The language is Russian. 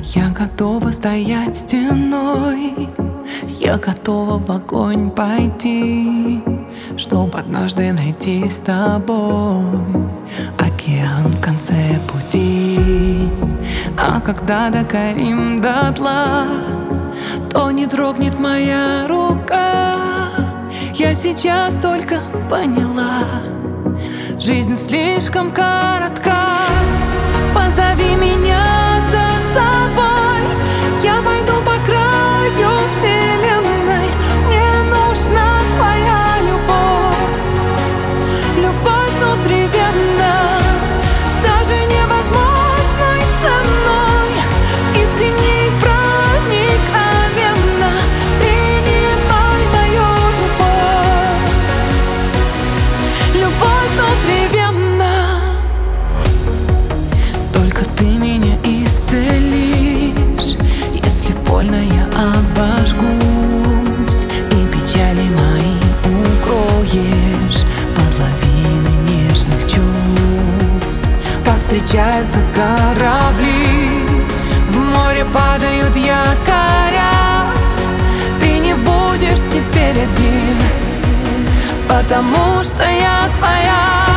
Я готова стоять стеной, я готова в огонь пойти, чтоб однажды найти с тобой океан в конце пути. А когда догорим дотла, то не дрогнет моя рука. Я сейчас только поняла, жизнь слишком коротка. Позови меня за собой, я пойду по краю вселенной. Мне нужна твоя любовь, любовь внутривенно, даже невозможной ценой, искренне и проникновенно. Принимай мою любовь, любовь внутривенно. Только ты меня исцелишь, если больно я обожгусь, и печали мои укроешь под лавиной нежных чувств. Как встречаются корабли, в море падают якоря. Ты не будешь теперь один, потому что я твоя.